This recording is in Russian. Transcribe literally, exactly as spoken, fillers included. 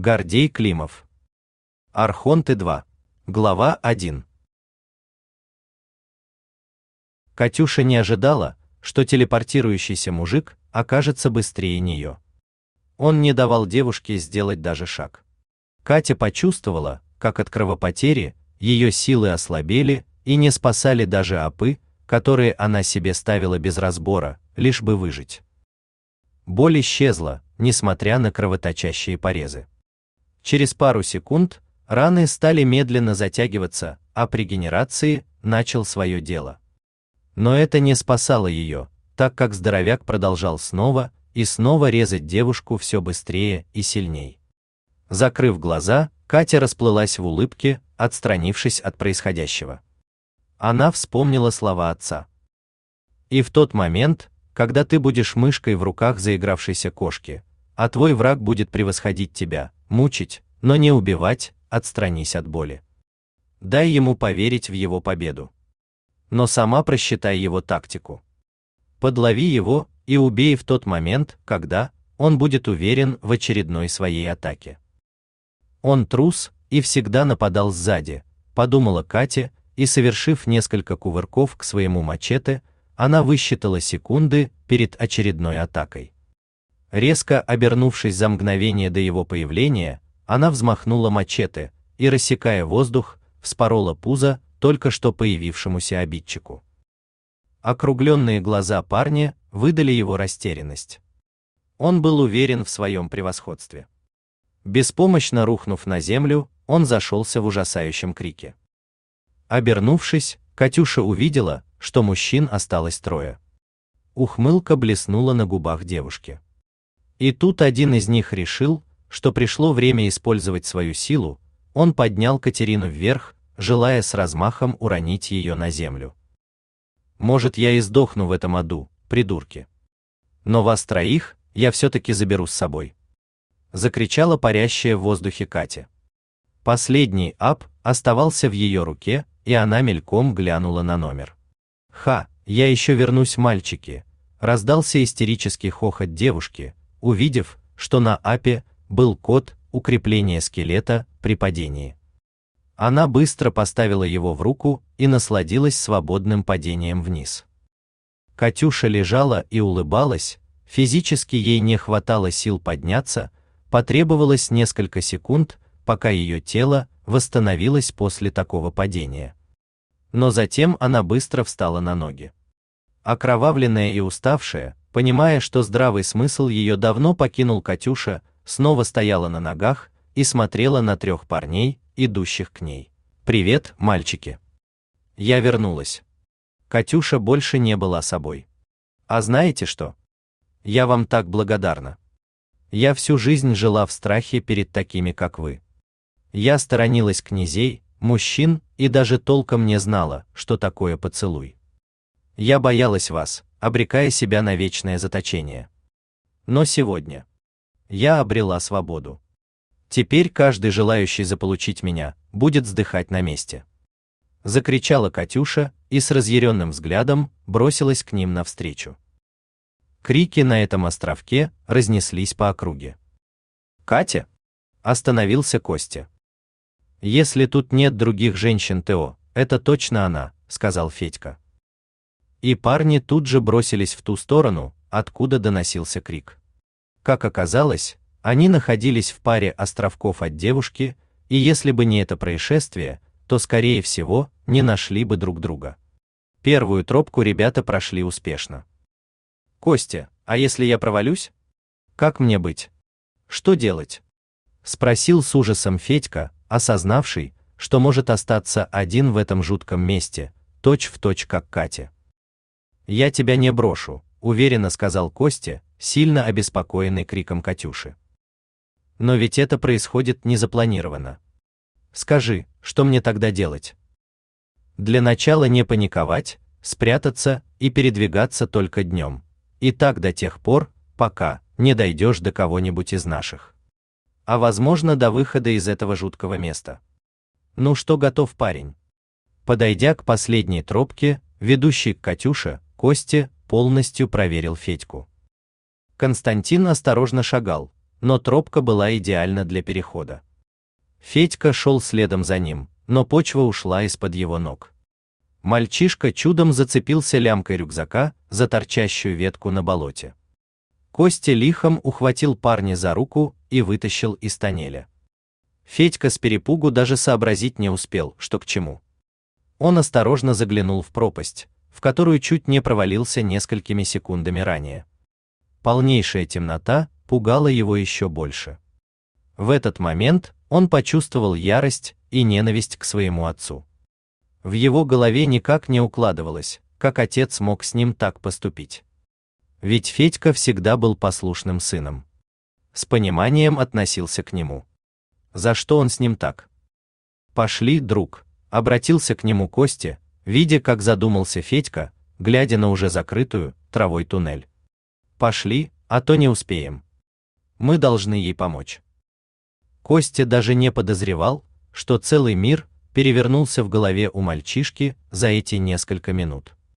Гордей Климов. Архонты два. Глава один. Катюша не ожидала, что телепортирующийся мужик окажется быстрее нее. Он не давал девушке сделать даже шаг. Катя почувствовала, как от кровопотери ее силы ослабели и не спасали даже опы, которые она себе ставила без разбора, лишь бы выжить. Боль исчезла, несмотря на кровоточащие порезы. Через пару секунд раны стали медленно затягиваться, а при регенерации начал свое дело. Но это не спасало ее, так как здоровяк продолжал снова и снова резать девушку все быстрее и сильней. Закрыв глаза, Катя расплылась в улыбке, отстранившись от происходящего. Она вспомнила слова отца. И в тот момент, когда ты будешь мышкой в руках заигравшейся кошки, а твой враг будет превосходить тебя, мучить, но не убивать, отстранись от боли. Дай ему поверить в его победу. Но сама просчитай его тактику. Подлови его и убей в тот момент, когда он будет уверен в очередной своей атаке. Он трус и всегда нападал сзади, подумала Катя, и, совершив несколько кувырков к своему мачете, она высчитала секунды перед очередной атакой. Резко обернувшись за мгновение до его появления, она взмахнула мачете и, рассекая воздух, вспорола пузо только что появившемуся обидчику. Округленные глаза парня выдали его растерянность. Он был уверен в своем превосходстве. Беспомощно рухнув на землю, он зашелся в ужасающем крике. Обернувшись, Катюша увидела, что мужчин осталось трое. Ухмылка блеснула на губах девушки. И тут один из них решил, что пришло время использовать свою силу. Он поднял Катерину вверх, желая с размахом уронить ее на землю. Может, я и сдохну в этом аду, придурки. Но вас троих я все-таки заберу с собой. Закричала парящая в воздухе Катя. Последний ап оставался в ее руке, и она мельком глянула на номер. Ха, я еще вернусь, мальчики. Раздался истерический хохот девушки, увидев, что на апе был код укрепления скелета при падении. Она быстро поставила его в руку и насладилась свободным падением вниз. Катюша лежала и улыбалась, физически ей не хватало сил подняться, потребовалось несколько секунд, пока ее тело восстановилось после такого падения. Но затем она быстро встала на ноги. Окровавленная и уставшая, понимая, что здравый смысл ее давно покинул, Катюша снова стояла на ногах и смотрела на трех парней, идущих к ней. «Привет, мальчики. Я вернулась». Катюша больше не была собой. «А знаете что? Я вам так благодарна. Я всю жизнь жила в страхе перед такими, как вы. Я сторонилась князей, мужчин и даже толком не знала, что такое поцелуй. Я боялась вас, обрекая себя на вечное заточение. Но сегодня я обрела свободу. Теперь каждый желающий заполучить меня будет сдыхать на месте». Закричала Катюша и с разъяренным взглядом бросилась к ним навстречу. Крики на этом островке разнеслись по округе. «Катя!» — остановился Костя. «Если тут нет других женщин, Тео, это точно она», — сказал Федька. И парни тут же бросились в ту сторону, откуда доносился крик. Как оказалось, они находились в паре островков от девушки, и если бы не это происшествие, то, скорее всего, не нашли бы друг друга. Первую тропку ребята прошли успешно. «Костя, а если я провалюсь? Как мне быть? Что делать?» — спросил с ужасом Федька, осознавший, что может остаться один в этом жутком месте, точь-в-точь как Катя. «Я тебя не брошу», — уверенно сказал Костя, сильно обеспокоенный криком Катюши. «Но ведь это происходит незапланированно. Скажи, что мне тогда делать?» «Для начала не паниковать, спрятаться и передвигаться только днем. И так до тех пор, пока не дойдешь до кого-нибудь из наших. А возможно, до выхода из этого жуткого места. Ну что, готов, парень?» Подойдя к последней тропке, ведущей к Катюше, Костя полностью проверил Федьку. Константин осторожно шагал, но тропка была идеальна для перехода. Федька шел следом за ним, но почва ушла из-под его ног. Мальчишка чудом зацепился лямкой рюкзака за торчащую ветку на болоте. Костя лихом ухватил парня за руку и вытащил из тоннеля. Федька с перепугу даже сообразить не успел, что к чему. Он осторожно заглянул в пропасть, в которую чуть не провалился несколькими секундами ранее. Полнейшая темнота пугала его еще больше. В этот момент он почувствовал ярость и ненависть к своему отцу. В его голове никак не укладывалось, как отец мог с ним так поступить. Ведь Федька всегда был послушным сыном. С пониманием относился к нему. За что он с ним так? «Пошли, друг», — обратился к нему Костя, видя, как задумался Федька, глядя на уже закрытую травой туннель. «Пошли, а то не успеем. Мы должны ей помочь». Костя даже не подозревал, что целый мир перевернулся в голове у мальчишки за эти несколько минут.